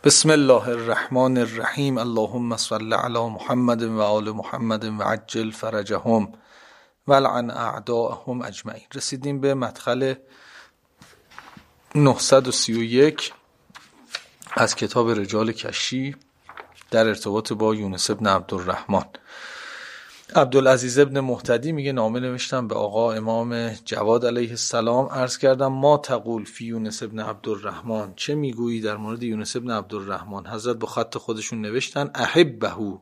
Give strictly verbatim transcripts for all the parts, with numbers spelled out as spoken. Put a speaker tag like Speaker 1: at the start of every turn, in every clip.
Speaker 1: بسم الله الرحمن الرحیم. اللهم صل علی محمد و آل محمد و عجل فرجهم و لعن اعداءهم اجمعین. رسیدیم به مدخل نهصد و سی و یک از کتاب رجال کشی در ارتباط با یونس ابن عبدالرحمن. عبدالعزیز ابن مهتدی میگه نامه نوشتم به آقا امام جواد علیه السلام، عرض کردم ما تقول فی یونس ابن عبدالرحمن، چه میگویی در مورد یونس ابن عبدالرحمن؟ حضرت با خط خودشون نوشتن احبهو،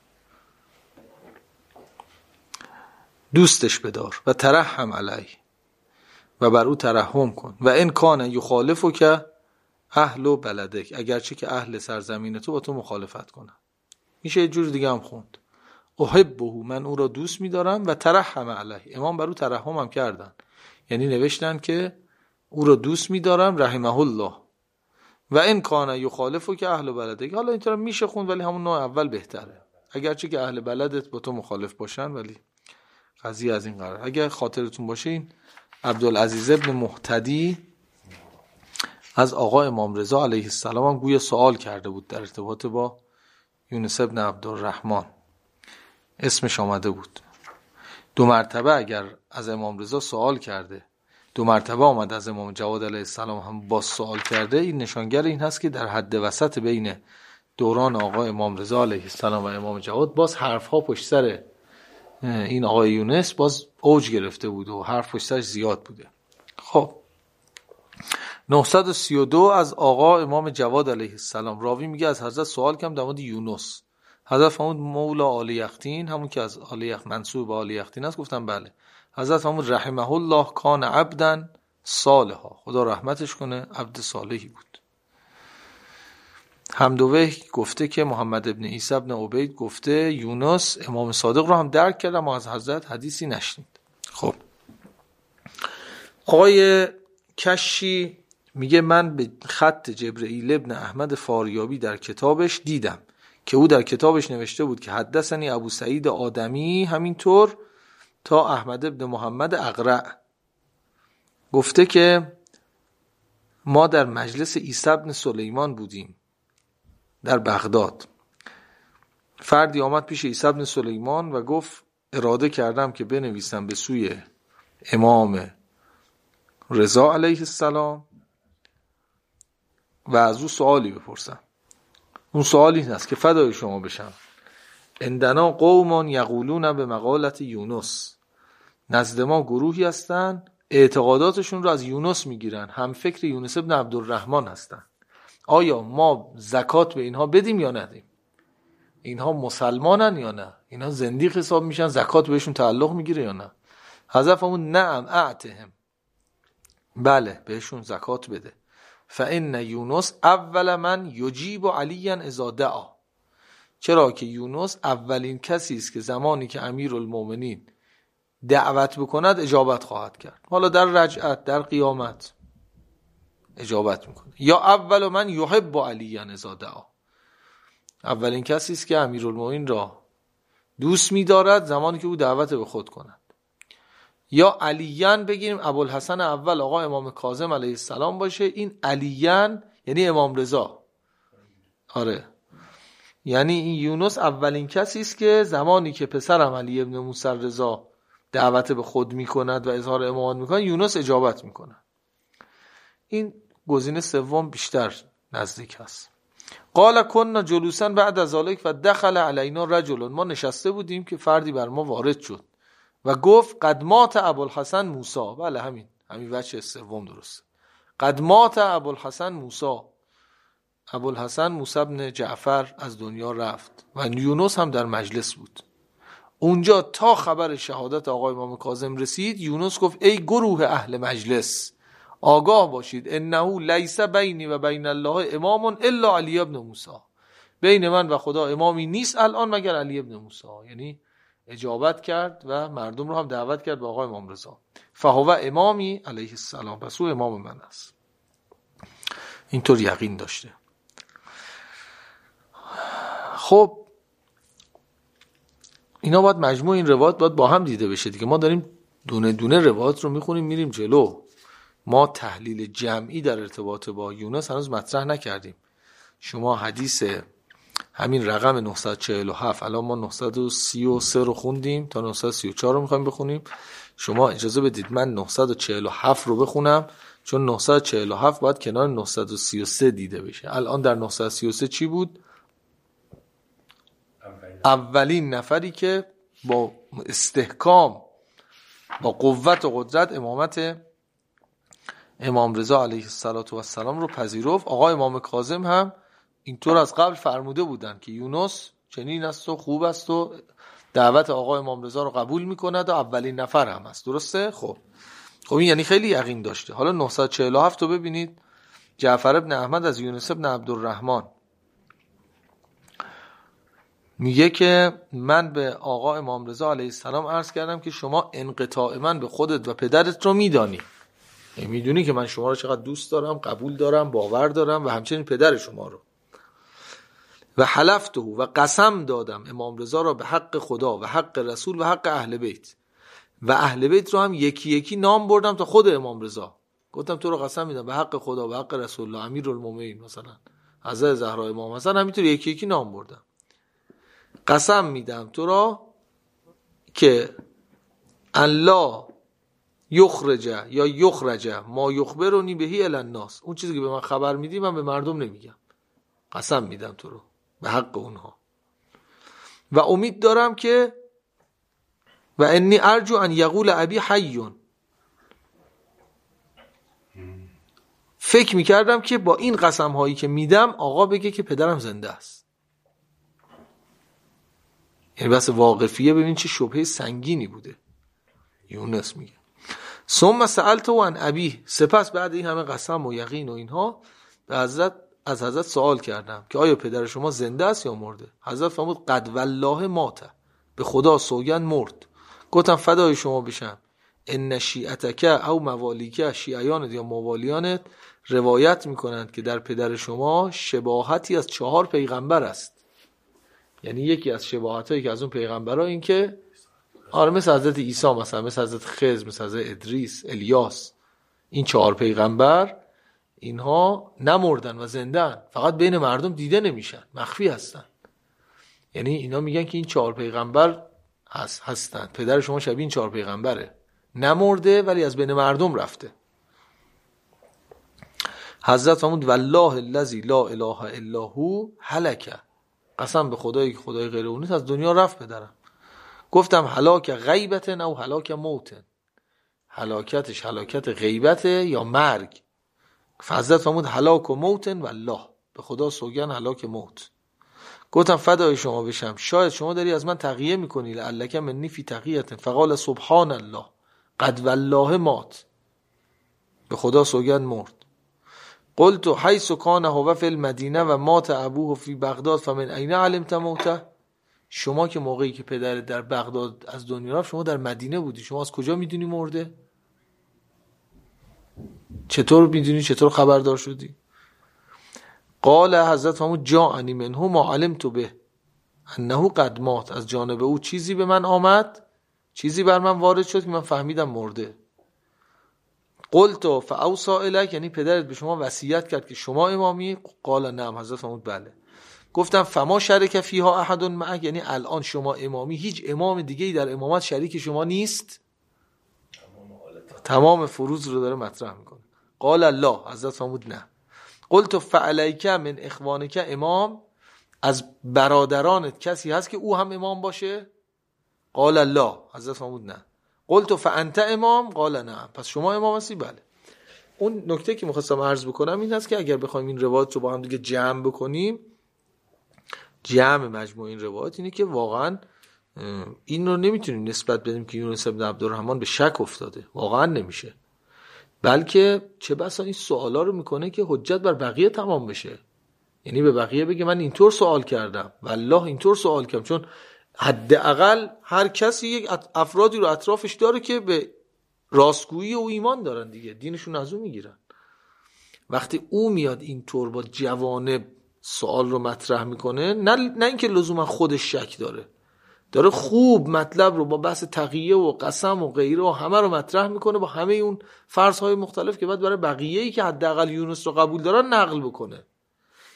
Speaker 1: دوستش بدار، و ترحم علیه، و بر او ترحم کن، و ان کان یخالفو که اهل و بلدک، اگرچه که اهل سرزمین تو با تو مخالفت کنن. میشه یه جور دیگه هم خوند احبه، من او را دوست می‌دارم، و ترحم علیه، امام بر او ترحم هم کردن، یعنی نوشتن که او را دوست می‌دارم رحمه الله، و ان کان یخالفو که اهل بلدک. حالا اینطور میشه خوند ولی همون نوع اول بهتره، اگرچه که اهل بلدت با تو مخالف باشن، ولی قضیه از این قرار. اگر خاطرتون باشه این عبدالعزیز ابن مهتدی از آقا امام رضا علیه السلام هم گویا سوال کرده بود در ارتباط با یونس ابن عبدالرحمن، اسمش آمده بود. دو مرتبه اگر از امام رضا سوال کرده، دو مرتبه آمد از امام جواد علیه السلام هم باز سوال کرده، این نشانگر این هست که در حد وسط بین دوران آقا امام رضا علیه السلام و امام جواد باز حرف ها پشت سر این آقای یونس باز اوج گرفته بود و حرف پشت سرش زیاد بوده. خب نهصد و سی و دو از آقا امام جواد علیه السلام، راوی میگه از حضرت سوال کردم در مورد یونس. حضرت فرمود مولا آل یختین، همون که از آل یخ منسوب به آل یختین است. گفتم بله. حضرت فرمود رحمه الله کان عبدا صالحا، خدا رحمتش کنه، عبد صالحی بود. حمدوی گفته که محمد ابن عیسی ابن عبید گفته یونس امام صادق رو هم درک کرد اما از حضرت حدیثی نشنید. خب آقای کشی میگه من به خط جبرئیل ابن احمد فاریابی در کتابش دیدم که او در کتابش نوشته بود که حدثنی ابو سعید آدمی، همینطور تا احمد ابن محمد اقرع، گفته که ما در مجلس عیسی ابن سلیمان بودیم در بغداد. فردی آمد پیش عیسی ابن سلیمان و گفت اراده کردم که بنویسم به سوی امام رضا علیه السلام و از او سوالی بپرسم. اون سوال این است که فدای شما بشم، عندنا قوم یقولون به مقالت یونس، نزد ما گروهی هستن اعتقاداتشون رو از یونس میگیرن، هم فکر یونس ابن عبدالرحمن هستن، آیا ما زکات به اینها بدیم یا ندیم؟ اینها مسلمانن یا نه؟ اینها زندیق حساب میشن، زکات بهشون تعلق میگیره یا نه؟ حضرت فرمود نعم اعتهم، بله بهشون زکات بده. فإن یونس اول من یجیب علیا اذا دعا، چرا که یونس اولین کسی است که زمانی که امیرالمومنین دعوت بکند اجابت خواهد کرد. حالا در رجعت، در قیامت اجابت میکنه. یا اول من یحب علیا اذا دعا، اولین کسی است که امیرالمومنین را دوست می‌دارد زمانی که او دعوت به خود کند. یا علیان بگیریم ابوالحسن اول آقا امام کاظم علیه السلام باشه، این علیان یعنی امام رضا. آره، یعنی این یونس اولین کسی است که زمانی که پسرم علی ابن موسی رضا دعوت به خود میکند و اظهار امامت میکند، یونس اجابت میکند. این گزینه سوم بیشتر نزدیک هست. قال كنا جلوسا بعد از ذلك فدخل علينا رجل، ما نشسته بودیم که فردی بر ما وارد شد و گفت قد مات ابوالحسن موسی. بله همین همین وجه سوم درست. قد مات ابوالحسن موسی، ابوالحسن موسی بن جعفر از دنیا رفت و یونس هم در مجلس بود. اونجا تا خبر شهادت آقای امام کاظم رسید، یونس گفت ای گروه اهل مجلس، آگاه باشید انه لیس بینی و بین الله امام الا علی ابن موسی، بین من و خدا امامی نیست الان مگر علی ابن موسی. یعنی اجابت کرد و مردم رو هم دعوت کرد به آقای امام رضا. فهو امامی علیه السلام، پس او امام من است. اینطور یقین داشته. خب اینا باید مجموع این روایات باید با هم دیده بشه دیگه. ما داریم دونه دونه روایات رو میخونیم میریم جلو. ما تحلیل جمعی در ارتباط با یونس هنوز مطرح نکردیم. شما حدیث همین رقم نهصد و چهل و هفت، الان ما نهصد و سی و سه رو خوندیم تا نهصد و سی و چهار رو میخوایم بخونیم. شما اجازه بدید من نهصد و چهل و هفت رو بخونم، چون نهصد و چهل و هفت باید کنار نهصد و سی و سه دیده بشه. الان در نهصد و سی و سه چی بود؟ اولین نفری که با استحکام، با قوت و قدرت امامت امام رضا علیه السلام رو پذیرفت. آقا امام کاظم هم اینطور از قبل فرموده بودن که یونس چنین است و خوب است و دعوت آقا امام رضا رو قبول میکند و اولین نفر هم است. درسته؟ خب خب این یعنی خیلی یقین داشته. حالا نهصد و چهل و هفت رو ببینید. جعفر ابن احمد از یونس ابن عبدالرحمن میگه که من به آقا امام رضا علیه السلام عرض کردم که شما انقطاع من به خودت و پدرت رو میدانی، میدونی که من شما رو چقدر دوست دارم، قبول دارم، باور دارم و همچنین پدر شما رو. و حلفته و قسم دادم امام رضا را به حق خدا و حق رسول و حق اهل بیت، و اهل بیت رو هم یکی یکی نام بردم تا خود امام رضا. گفتم تو رو قسم میدم به حق خدا و حق رسول الله، امیرالمومنین مثلا حضرت زهرا امام حسن، همینطور یکی یکی نام بردم. قسم میدم تو را که الله یخرج یا یخرج ما یخبرونی بهی الی الناس، اون چیزی که به من خبر میدی من به مردم نمیگم. قسم میدم تو رو به حق اونها. و امید دارم که و انی ارجو ان یقول ابی حیون، فکر میکردم که با این قسم هایی که میدم آقا بگه که پدرم زنده است. یعنی بس واقفیه. ببین چه شبهه سنگینی بوده. یونس میگه ثم سألته عن ابی، سپس بعد این همه قسم و یقین و اینها به حضرت از حضرت سوال کردم که آیا پدر شما زنده است یا مرده؟ حضرت فرمود قد والله مات، به خدا سوگند مرد. گفتم فدای شما بشم، ان شیعتک او موالیک، شیعیانت یا موالیانت روایت میکنند که در پدر شما شباهتی از چهار پیغمبر است. یعنی یکی از شباهتایی که از اون پیغمبرها این که آره مثل حضرت عیسی، مثلا مثل حضرت خضر، مثل حضرت ادریس، الیاس، این چهار پیغمبر اینها نمردن و زندن، فقط بین مردم دیده نمیشن، مخفی هستن. یعنی اینا میگن که این چهار پیغمبر هست هستن، پدر شما شبیه این چهار پیغمبره، نمرده ولی از بین مردم رفته. حضرت فرمود والله الذی لا اله الا هو هلک، قسم به خدایی که خدای غیر او نیست از دنیا رفت پدرم. گفتم هلاک غیبت او هلاک موت، هلاکتش هلاکت غیبت یا مرگ؟ حضرت فرمود هلاک و موت والله، به خدا سوگن هلاک موت. گفتم فدای شما بشم، شاید شما داری از من تقیه میکنی، لعلک منی فی تقیه، فقال سبحان الله قد والله مات، به خدا سوگن مرد. قلت حیث کان هو فی المدینه و مات ابوه فی بغداد فمن این علمت موته؟ شما که موقعی که پدرت در بغداد از دنیا رفت شما در مدینه بودی، شما از کجا میدونی مرده؟ چطور میدونی؟ چطور خبردار شدی؟ قال حضرت فرمود جاءنی منه ما علمت به انه قد مات، از جانب او چیزی به من آمد، چیزی بر من وارد شد که من فهمیدم مرده. قلت فاوصى الیک، یعنی پدرت به شما وصیت کرد که شما امامی؟ قال نعم، حضرت فرمود بله. گفتم فما شرک فیها احد معک، یعنی الان شما امامی، هیچ امام دیگه‌ای در امامت شریک شما نیست؟ تمام فروض رو داره مطرح میکنه. قال الله، حضرت فرمود نه. قلت فعلیک من اخوانک امام، از برادرانت کسی هست که او هم امام باشه؟ قال الله، حضرت فرمود نه. قلت فانت امام؟ قال نه. پس شما امام هستی؟ بله. اون نکته که می‌خواستم عرض بکنم این هست که اگر بخوایم این روایت رو با هم دیگه جمع بکنیم، جمع مجموع این روایت اینه که واقعا این رو نمیتونیم نسبت بدیم که یونس ابن عبدالرحمن به شک افتاده، واقعا نمیشه. بلکه چه بسا این سوالا رو میکنه که حجت بر بقیه تمام بشه، یعنی به بقیه بگه من اینطور سوال کردم، والله اینطور سوال کردم. چون حداقل هر کسی یک افرادی رو اطرافش داره که به راستگویی و ایمان دارن دیگه، دینشون از اون میگیرن. وقتی او میاد اینطور با جوانب سوال رو مطرح میکنه، نه نه اینکه لزوما خودش شک داره، داره خوب مطلب رو با بحث تقیه و قسم و غیره و همه رو مطرح میکنه با همه اون فرض‌های مختلف که بعد برای بقیه‌ای که حداقل یونس رو قبول دارن نقل بکنه.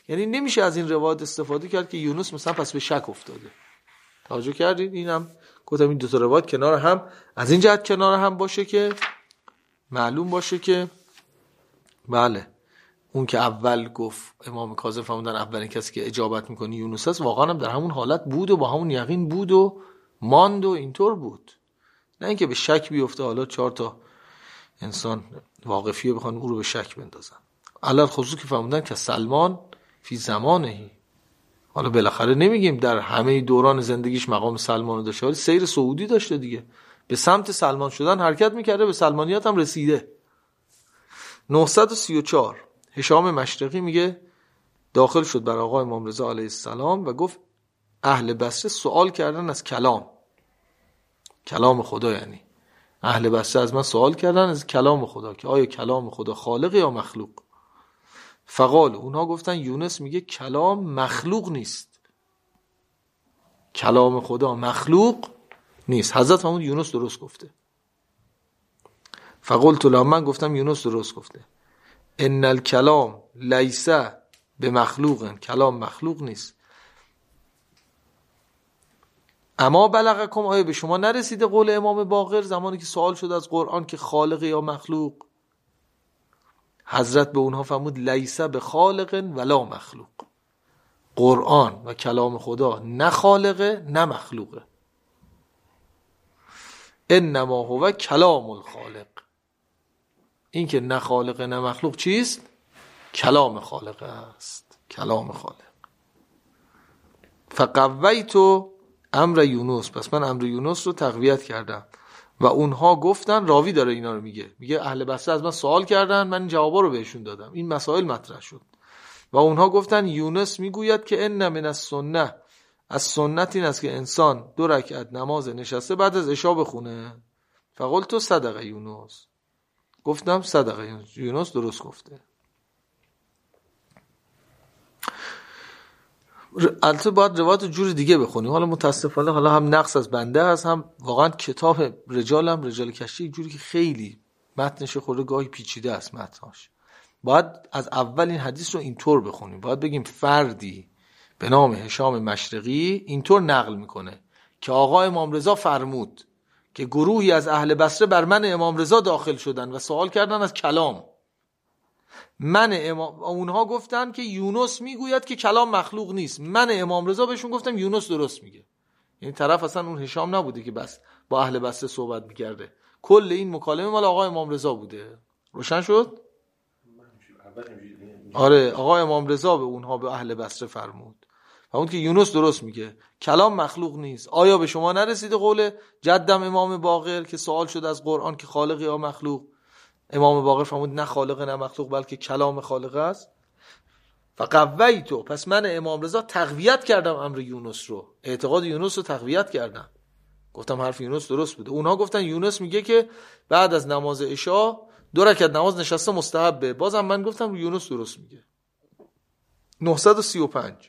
Speaker 1: یعنی نمیشه از این روایت استفاده کرد که یونس مثلا پس به شک افتاده. توجه کردید؟ اینم گفتم این دو تا روایت کنار هم از این جهت کنار هم باشه که معلوم باشه که بله اون که اول گفت امام کاظم فرمودن اولین کسی که اجابت میکنه یونس است، واقعا هم در همون حالت بود و با همون یقین بود و ماند و اینطور بود، نه اینکه به شک بیفته حالا چهار تا انسان واقفیه بخوان او رو به شک بندازن. علل خصوص که فرمودن که سلمان فی زمانهی، حالا بالاخره نمیگیم در همه دوران زندگیش مقام سلمان رو داشته، ولی سیر سعودی داشته دیگه، به سمت سلمان شدن حرکت میکرده، به سلمانیت هم رسیده. نهصد و سی و چهار هشام مشرقی میگه داخل شد بر آقای امام رضا علیه السلام و گفت اهل بصره سوال کردن از کلام، کلام خدا، یعنی اهل بصره از من سوال کردن از کلام خدا که آیا کلام خدا خالق یا مخلوق. فقال، اونها گفتن یونس میگه کلام مخلوق نیست، کلام خدا مخلوق نیست. حضرت فرمود یونس درست گفته. فقلت له، من گفتم یونس درست گفته. ان الکلام لیس بمخلوق، کلام مخلوق نیست. اما بلغکم، آیا به شما نرسیده قول امام باقر زمانی که سوال شد از قرآن که خالق یا مخلوق؟ حضرت به اونها فرمود لیس بخالق ولا مخلوق، قرآن و کلام خدا نه خالقه نه مخلوقه، انما هو کلام الخالق. این که نه خالقه نه مخلوق چیست؟ کلام خالقه است، کلام خالق. فقویت امر یونس، پس من امر یونس رو تقویت کردم. و اونها گفتن، راوی داره اینا رو میگه، میگه اهل بصره از من سوال کردن، من این جوابا رو بهشون دادم، این مسائل مطرح شد. و اونها گفتن یونس میگوید که ان من السنه، از سنت این است که انسان دو رکعت نماز نشسته بعد از عشا بخونه. فقلت صدق یونس، گفتم صدق یونس، یونس درست گفته. البته باید روایت جور دیگه بخونیم، حالا متاسفانه حالا هم نقص از بنده هست، هم واقعا کتاب رجال هم رجال کشی جوری که خیلی متنش خورده گاهی پیچیده است متناش. باید از اول این حدیث رو اینطور بخونیم، باید بگیم فردی به نام هشام مشرقی اینطور نقل میکنه که آقا امام رضا فرمود که گروهی از اهل بصره بر من امام رضا داخل شدن و سوال کردن از کلام. من امام اونها گفتن که یونس میگوید که کلام مخلوق نیست، من امام رضا بهشون گفتم یونس درست میگه. یعنی طرف اصلا اون هشام نبوده که بس با اهل بصره صحبت میکرده، کل این مکالمه مال آقا امام رضا بوده. روشن شد؟ آره، آقا امام رضا به اونها به اهل بصره فرمود فرمود که یونس درست میگه، کلام مخلوق نیست. آیا به شما نرسیده قول جدم امام باقر که سوال شد از قرآن که خالق یا مخلوق؟ امام باقر فرمود نه خالق نه مخلوق بلکه کلام خالق است. فقویتو، پس من امام رضا تقویت کردم امر یونس رو، اعتقاد یونس رو تقویت کردم، گفتم حرف یونس درست بوده. اونها گفتن یونس میگه که بعد از نماز عشا دو رکعت نماز نشسته مستحبه، بازم من گفتم یونس درست میگه. نهصد و سی و پنج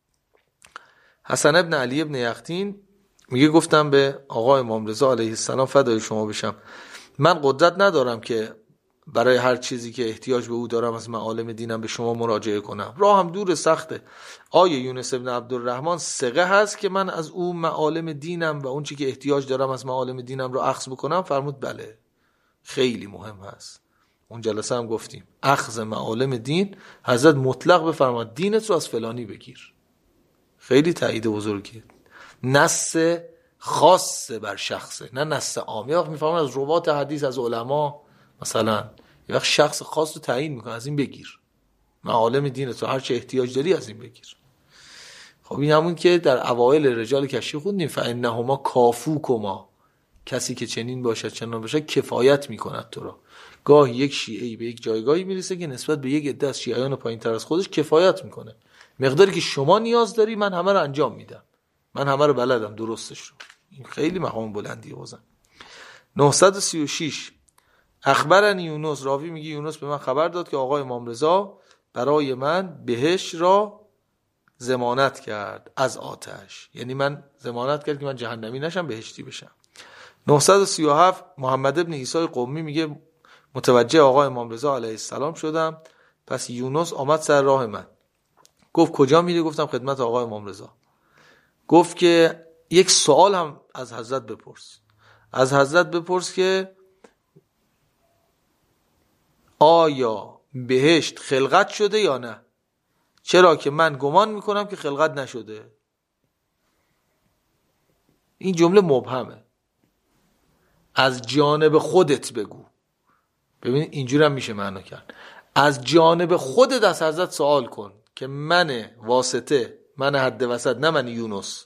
Speaker 1: حسن ابن علی ابن یختین میگه گفتم به آقا امام رضا علیه السلام فدای شما بشم، من قدرت ندارم که برای هر چیزی که احتیاج به او دارم از معالم دینم به شما مراجعه کنم، راه هم دور سخته. آیا یونس ابن عبدالرحمن ثقه هست که من از او معالم دینم و اون چی که احتیاج دارم از معالم دینم رو اخذ بکنم؟ فرمود بله، خیلی مهم هست. اون جلسه هم گفتیم اخذ معالم دین، حضرت مطلق بفرماد دینت رو از فلانی بگیر، خیلی تایید بزرگیه، نص خاص بر شخصه نه نص عام. یه وقت میفهمن از روات حدیث از علما مثلا، یه وقت شخص خاص رو تعیین میکنه از این بگیر، معالم دینت رو هر چه احتیاج داری از این بگیر. خب این همون که در اوایل رجال کشی خوندیم فانهما کافوکما، کسی که چنین باشد چنان باشد کفایت میکند تو را. گاه یک شیعه‌ای به یک جایگاهی میرسه که نسبت به یک عده از شیعیان پایین‌تر از خودش کفایت میکنه، مقداری که شما نیاز داری من همه رو انجام میدم، من همه رو بلدم درستش رو. این خیلی مقام بلندیه بازم. نهصد و سی و شش اخبرنی یونس، راوی میگه یونس به من خبر داد که آقا امام رضا برای من بهشت را ضمانت کرد از آتش، یعنی من ضمانت کرد که من جهنمی نشم بهشتی بشم. نهصد و سی و هفت محمد ابن عیسی قمی میگه متوجه آقا امام رضا علیه السلام شدم، پس یونس آمد سر راه من، گفت کجا میری؟ گفتم خدمت آقا امام رضا. گفت که یک سوال هم از حضرت بپرس، از حضرت بپرس که آیا بهشت خلقت شده یا نه؟ چرا که من گمان میکنم که خلقت نشده. این جمله مبهمه. از جانب خودت بگو. ببین اینجور هم میشه معنا کرد. از جانب خودت از حضرت سوال کن که من واسطه، من حد وسط، نه من یونس،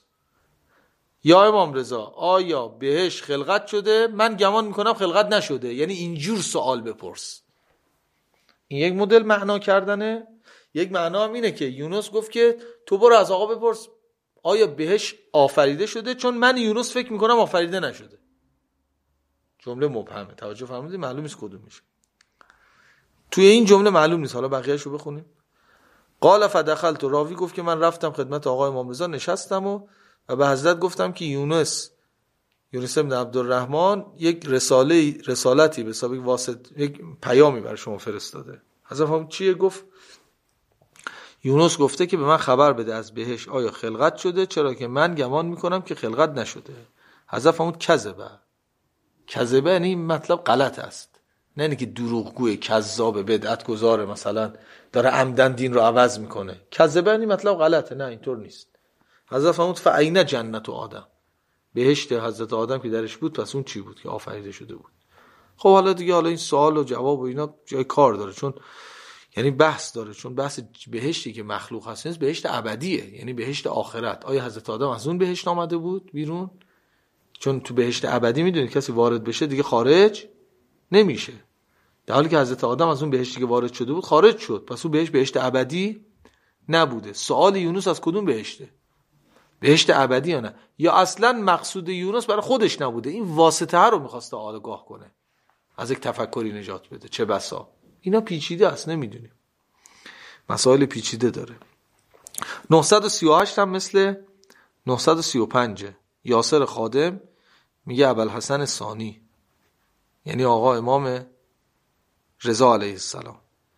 Speaker 1: یا امام رضا آیا بهشت خلقت شده؟ من گمان میکنم خلقت نشده. یعنی اینجور سوال بپرس. این یک مدل معنا کردنه. یک معنا هم اینه که یونس گفت که تو برو از آقا بپرس آیا بهشت آفریده شده، چون من یونس فکر میکنم آفریده نشده. جمله مبهمه. توجه فرمودید؟ معلوم نیست کدوم میشه. توی این جمله معلوم نیست. حالا بقیه‌شو بخونیم. قال فدخلت، راوی گفت که من رفتم خدمت آقا امام رضا، نشستم و و به حضرت گفتم که یونس یونس ابن عبدالرحمن یک رساله رسالتی به حساب واسط یک پیامی برای شما فرستاده. حضرت هم چیه؟ گفت یونس گفته که به من خبر بده از بهشت آیا خلقت شده، چرا که من گمان میکنم که خلقت نشده. حضرت فرمود کذبه. کذبه یعنی مطلب غلط است، نه اینکه که دروغگوی، کذاب، بدعت گذاره، مثلا داره عمدن دین رو عوض میکنه. کذبه یعنی مطلب غلطه. نه اینطور نیست. حضرت فرمود فعین جنت و آدم، بهشت حضرت آدم که درش بود پس اون چی بود که آفریده شده بود. خب حالا دیگه حالا این سوال و جواب و اینا جای کار داره، چون یعنی بحث داره، چون بحث بهشتی که مخلوق هست نیست، بهشت ابدیه، یعنی بهشت آخرت. آیا حضرت آدم از اون بهشت آمده بود بیرون؟ چون تو بهشت ابدی میدونید کسی وارد بشه دیگه خارج نمیشه، در حالی که حضرت آدم از اون بهشتی که وارد شده بود خارج شد، پس اون بهشت بهشت ابدی نبوده. سوال یونس از کدوم بهشته؟ بهشت ابدی یا نه؟ یا اصلا مقصود یونس برای خودش نبوده، این واسطه رو میخواسته آگاه کنه، از یک تفکری نجات بده. چه بسا اینا پیچیده است، نمیدونیم، مسائل پیچیده داره. نهصد و سی و هشت هم مثل نهصد و سی و پنج. یاسر خادم میگه ابوالحسن ثانی، یعنی آقا امام رضا علیه السلام.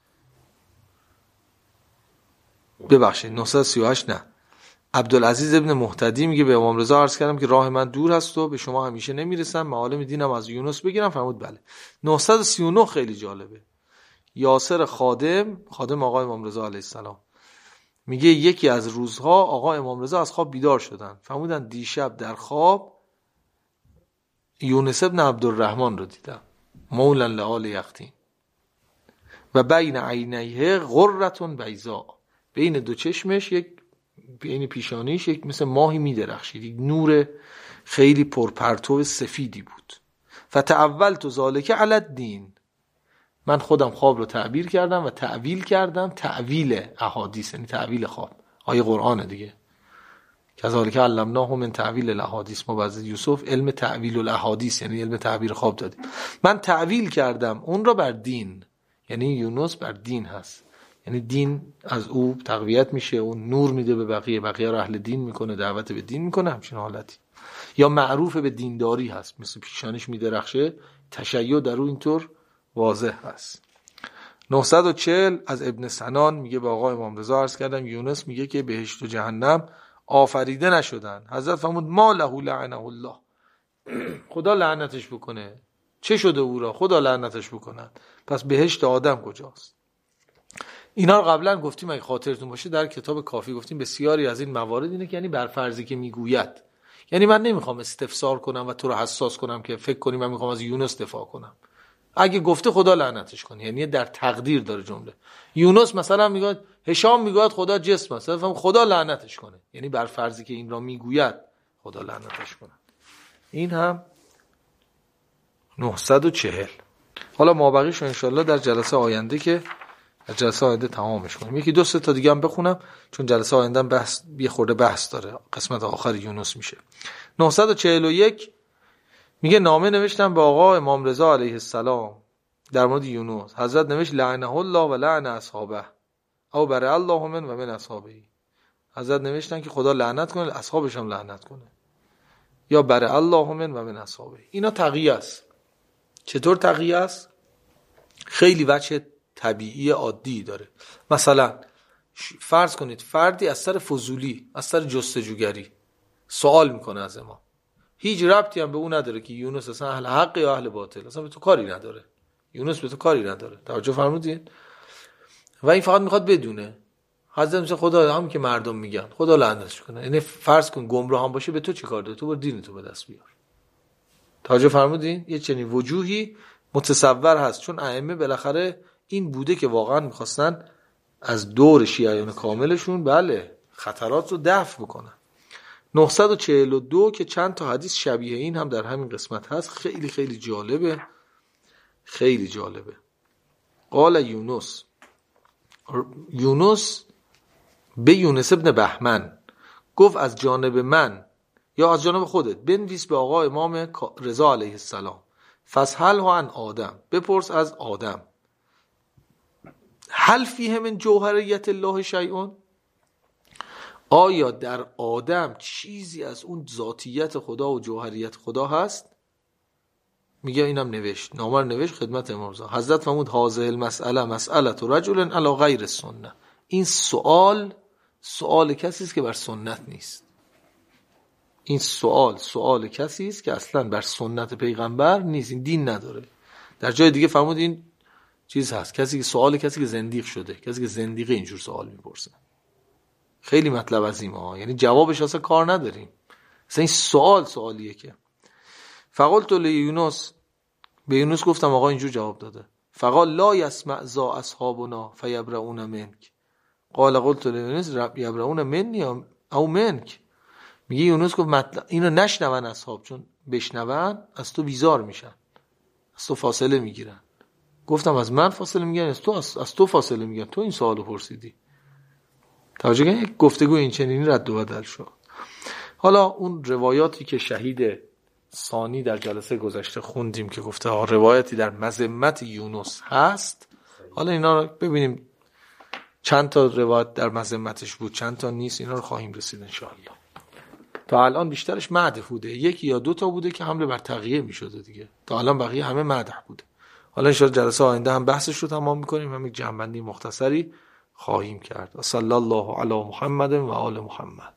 Speaker 1: ببخشید نهصد و سی و هشت نه، عبدالعزیز ابن مهتدی میگه به امام رضا عرض کردم که راه من دور هست و به شما همیشه نمیرسم، معالم دینم از یونس بگیرم. فرمود بله. نهصد و سی و نه خیلی جالبه. یاسر خادم، خادم آقا امام رضا علیه السلام، میگه یکی از روزها آقا امام رضا از خواب بیدار شدن، فرمودن دیشب در خواب یونس ابن عبدالرحمن رو دیدم، مولا لآل یختین، و بین عینیه غرتون بیضاء، بین دو چشمش یک، بین پیشانیش یک مثل ماهی میدرخشید، یک نور خیلی پرپرتو سفیدی بود. فتعولت ذلک علی الدین، من خودم خواب رو تعبیر کردم و تعویل کردم. تعویل احادیث یعنی تعویل خواب، آیه قرآن دیگه. کذالک علمناه من تعویل الاحادیث، ما بعد یوسف علم تعویل الاحادیث یعنی علم تعبیر خواب دادیم. من تعویل کردم اون را بر دین، یعنی یونس بر دین هست، یعنی دین از او تقویت میشه، اون نور میده به بقیه، بقیه رو اهل دین میکنه، دعوت به دین میکنه، همچین حالتی. یا معروف به دینداری هست، مثل پیشانش میدرخشه، تشیع در او اینطور واضح هست. نهصد و چهل از ابن سنان میگه به آقا امام رضا عرض کردم یونس میگه که بهشت و جهنم آفریده نشدن. حضرت فرمود ما له لعنه الله، خدا لعنتش بکنه. چه شده او را؟ خدا لعنتش بکنه. پس بهشت آدم کجاست؟ اینا رو قبلا گفتیم، اگه خاطرتون باشه در کتاب کافی گفتیم بسیاری از این موارد اینه که یعنی بر فرضی که میگوید، یعنی من نمیخوام استفسار کنم و تو رو حساس کنم که فکر کنی من میخوام از یونس دفاع کنم. اگه گفته خدا لعنتش کنه، یعنی در تقدیر داره جمله. یونس مثلا میگه، هشام میگه خدا جسم است، مثلا خدا لعنتش کنه، یعنی بر فرضی که این را میگوید خدا لعنتش کنه. این هم نهصد و چهل. حالا مابقیش رو انشالله در جلسه آینده که در جلسه آینده تمامش کنیم. یکی دو سه تا دیگه هم بخونم چون جلسه آینده بحث یه خورده بحث داره، قسمت آخر یونس میشه. نهصد و چهل و یک میگه نامه نوشتم به آقا امام رضا علیه السلام در مورد یونس. حضرت نوشت لعنه الله و لعن اصحابه او برئ الله من و من اصحابه. حضرت نوشتن که خدا لعنت کنه، اصحابش هم لعنت کنه، یا برئ الله من و من اصحابه. اینا تقیه است. چطور تقیه است؟ خیلی وجه طبیعی عادی داره. مثلا فرض کنید فردی از سر فضولی، از سر جستجوگری سوال میکنه از ما، هیچ ربطی هم به اون نداره که یونس اصلا اهل حق یا اهل باطل، اصلا به تو کاری نداره، یونس به تو کاری نداره. توجه فرمودین؟ و این فقط میخواد بدونه. حضرت میشه خدا هم که مردم میگن خدا لعنتش کنه، یعنی فرض کن گمراه هم باشه، به تو چی کار داره؟ تو بر دین تو به دست بیار. توجه فرمودین؟ یه چنین وجوهی متصور هست، چون ائمه بالاخره این بوده که واقعا میخواستن از دور شیعیان کاملشون بله خطرات رو دفع بکنن. نهصد و چهل و دو که چند تا حدیث شبیه این هم در همین قسمت هست، خیلی خیلی جالبه، خیلی جالبه. قال یونس، یونس به یونس ابن بهمن گفت از جانب من یا از جانب خودت بنویس به آقا امام رضا علیه السلام، فاسأله عن آدم، بپرس از آدم، هل فیه من جوهریت الله شیء، آیا در آدم چیزی از اون ذاتیت خدا و جوهریت خدا هست؟ میگه اینم نوشت، نامه نوشت خدمت امام رضا. حضرت فرمود هذه المسئله مسئله رجل علی غیر السنه، این سوال سوال کسی است که بر سنت نیست. این سوال سوال کسی است که اصلا بر سنت پیغمبر نیست، این دین نداره. در جای دیگه فرمود این چیز هست، کسی که سوال کسی که زندیق شده، کسی که زندیقه اینجور سوال میپرسه. خیلی مطلب عظیمه ها، یعنی جوابش اصلا کار نداریم، اصلا این سوال سوالیه که فقلت لیونس، به یونس گفتم آقا اینجور جواب داده، فقال لا یسمع ذا اصحابنا فیبرؤون منک، قال قلت لیونس یبرؤون منی او منک. میگه یونس گفت مطلب اینو نشنون اصحاب، چون بشنون از تو بیزار میشن، از تو فاصله میگیرن. گفتم از من فاصله میگیرن، از تو از, از تو فاصله میگیرن، تو این سوالو پرسیدی. توجه کنید یک گفتگو این چنینی رد و بدل شد. حالا اون روایاتی که شهید ثانی در جلسه گذشته خوندیم که گفته ها روایتی در مذمت یونس هست، حالا اینا رو ببینیم چند تا روایت در مذمتش بود چند تا نیست، اینا رو خواهیم رسید انشاءالله. تا الان بیشترش مدح بوده، یکی یا دو تا بوده که حمله بر تقیه میشده دیگه، تا الان بقیه همه مدح بوده. حالا انشاءالله جلسه آینده هم بحثش رو تمام میکنیم، هم یک جمع‌بندی مختصری خواهیم کرد. صلی الله علی محمد و آل محمد.